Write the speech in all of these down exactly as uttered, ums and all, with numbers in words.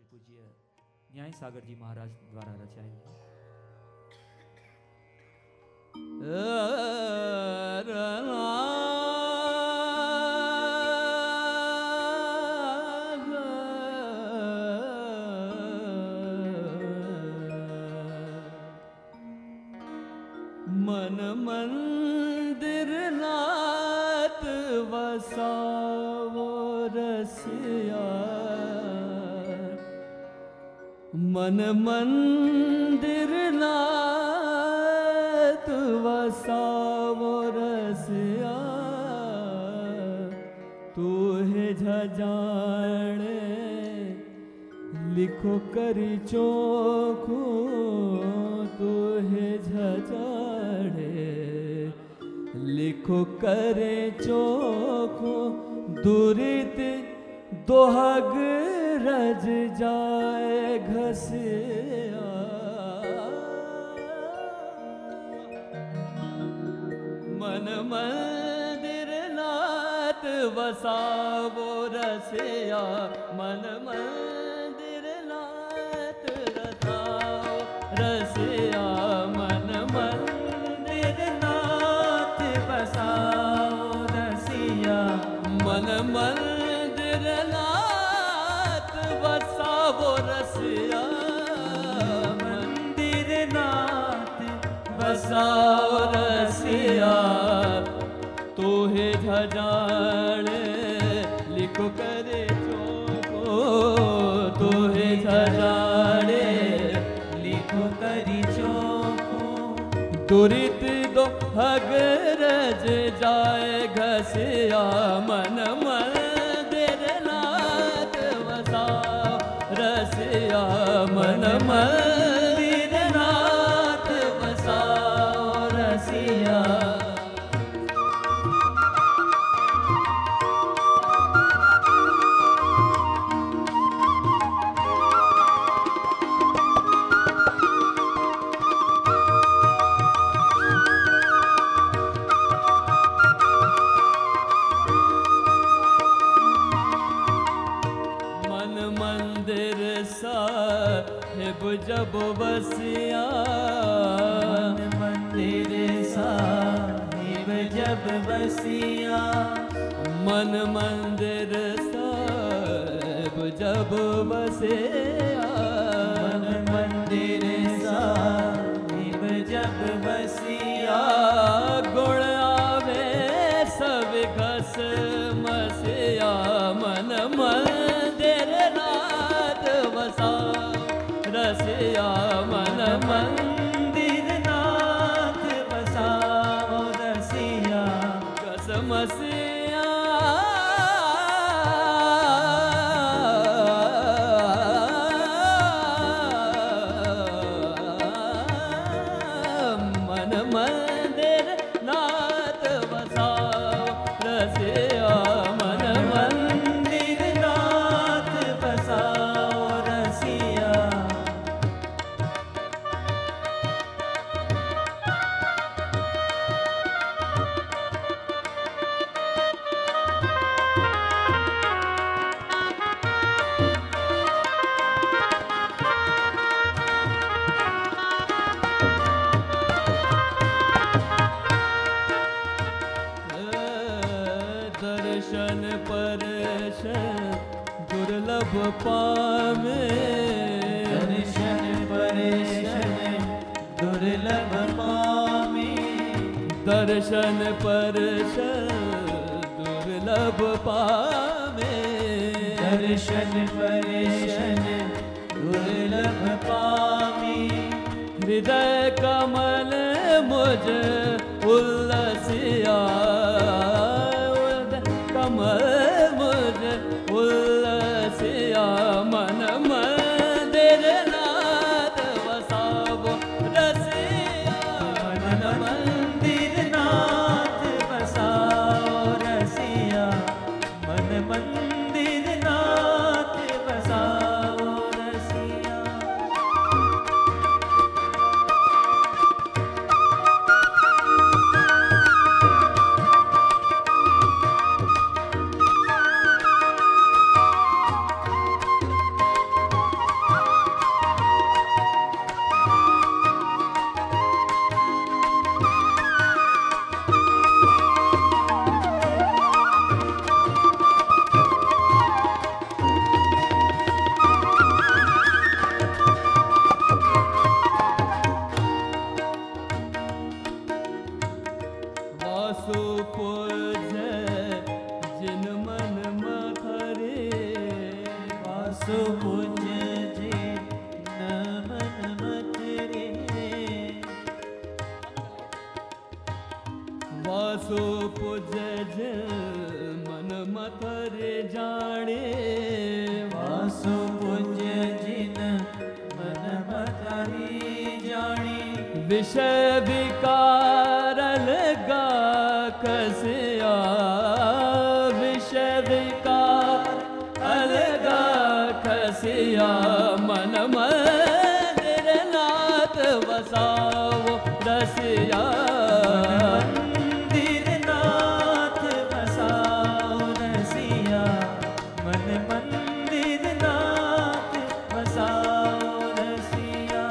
पूज्य न्याय सागर जी महाराज द्वारा रचाएल मन मंदिर नाथ वसावो रसिया, मन मंदिर नाथ वसावो रसिया, तू है झजाणे लिखो करी चोखो, तू है झजाणे लिखो करे चोखो, दुरित दोहग रज जाए घसिया, मन मंदिर नाथ वसावो रसिया, मन मंदिर नाथ रसाओ रसिया, मन मंदिर नाथ वसाओ रसिया, मन मंदिर नाथ वसावो रसिया, मंदिर नाथ वसाओ रसिया, तो है झजाणे लिखो करे चोखो, तो है झजाणे लिखो करी चोखो, दुरित दो हगरज जाए घसिया, मन मंदिर नाथ वसाओ रसिया, मन मंदिर नाथ वसाओ रसिया। मंदिर साहिब जब बसिया, मन मंदिर साहिब जब बसिया, मन मंदिर साहिब जब बसिया, मन मंदिर साहिब जब बसिया, गुण आवे सब घस मसिया, मन मंदिर नाथ वसाओ रसिया, मन मंदिर नाथ वसाओ रसिया, घस मसिया, मन मंदिर नाथ वसाओ रसिया, मन मंदिर नाथ वसाओ रसिया। दर्शन परशन दुर्लभ पावे, दर्शन परशन दुर्लभ पावे, दर्शन परशन दुर्लभ पावे, दर्शन परशन दुर्लभ पावे, हृदय कमल मुझ उल्लसिया, कमल मुझ उल्लसिया, मन मंदिर नाथ वसावो रसिया, मन मंदिर नाथ वसाओ रसिया, मन मंदिर नाथ वसाओ रसिया। वासु पूज्य जिन मन मत रे वासु पूज्य जिन मन मत रे जाने वासु पूज्य जिन मन मत रे जाने विषय विकार लगा कसिया विषय विकार अलगा कसिया मन मंदिर नाथ बसाओ रसिया मंदिर नाथ बसाओ रसिया मन मंदिर नाथ बसाओ रसिया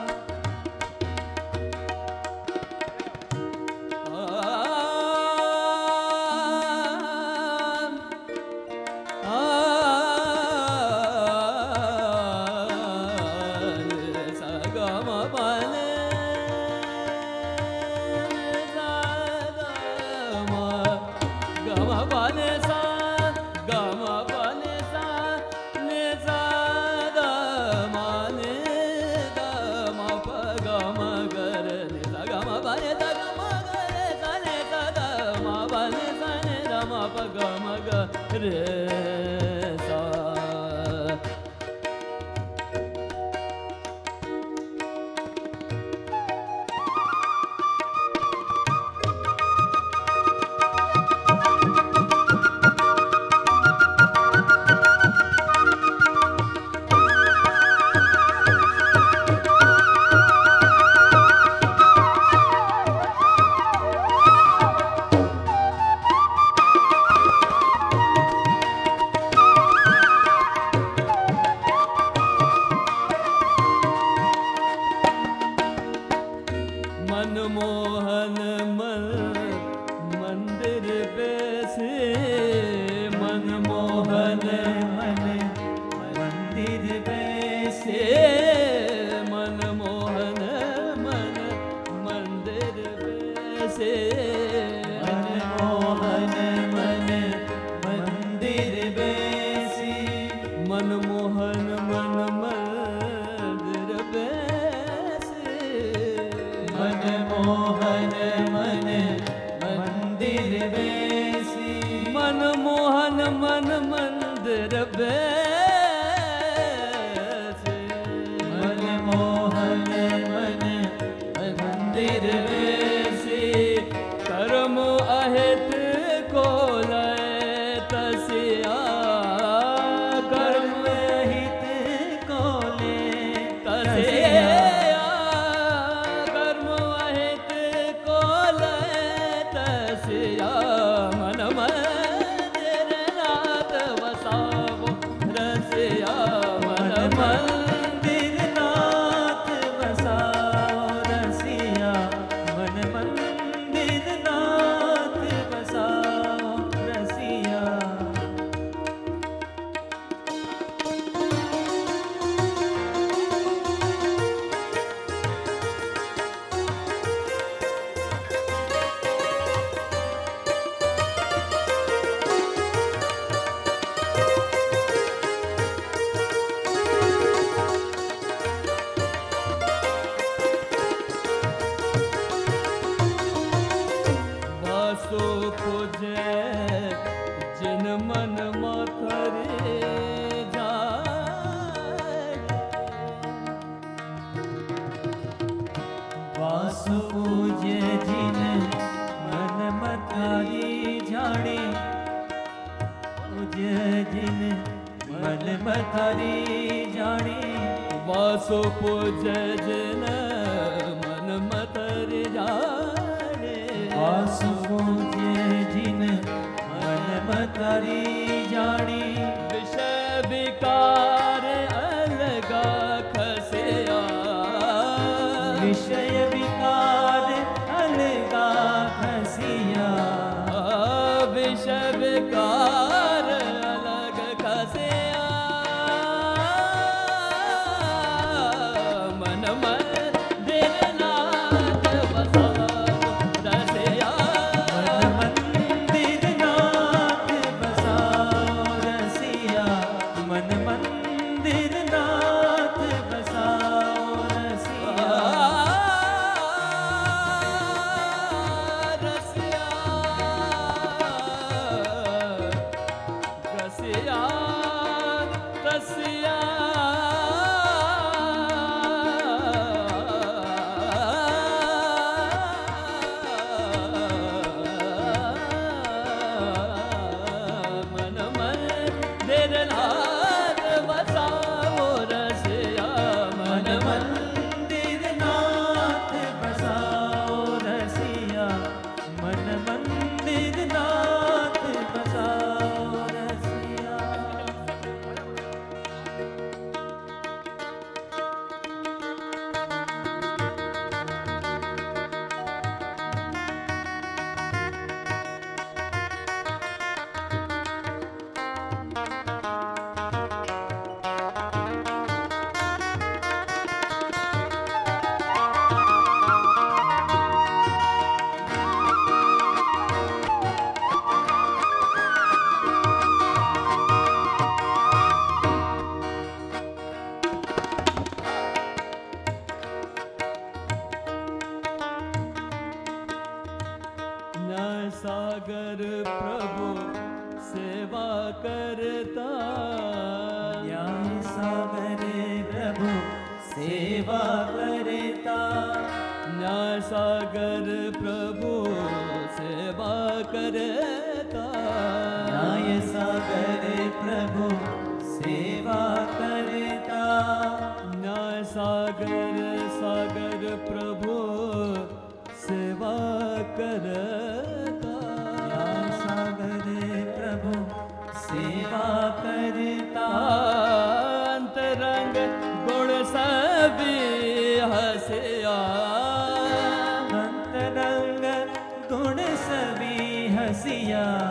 मनमोहन मन मंदिर बैसे मनमोहन मन मंदिर बैसे मनमोहन मन मंदिर बैसे मनमोहन मन मंदिर बैसे मनमोहन मन मंदिर बैसे मनमोहन मन मंदिर बैसी मनमोहन मन मंदिर बैसी मनमोहन मन मंदिर बैसी कर्म अहित को लय तसिया कर्म अहित को ले तसिया मन मंदिर नाथ बसाओ रसिया मन मंदिर नाथ बसाओ रसिया मन मंदिर नाथ बसाओ रसिया वासु पूज्य जिन मन मथरे जाए वासु पूज्य जिन मन मथरे जाने पूज्य जिन मन मथरे जाने वासु पूज्य जिन मन मथरे जाने वासु पूज्य जिन मन मथरे जाने विषय विकार अलगा खसिया विषय विकार अलगा खसिया विषय विकार अलग खसिया मन मंदिर नाथ बसाओ रसिया मन मंदिर नाथ बसाओ रसिया मन मंदिर रसिया मन मंदिर नाथ बसाओ रसिया मन मंदिर नाथ बसाओ रसिया मन मंदिर नाथ बसाओ रसिया। न्याय सागर प्रभु सेवा करता न्याय सागर प्रभु सेवा करता न्याय सागर प्रभु सेवा करता न्याय सागर प्रभु सेवा करता न्याय सागर सागर प्रभु सेवा करता न्याय सागर प्रभु सेवा करता अंतरंग गुण सभी हसिया अंतरंग गुण सभी हसिया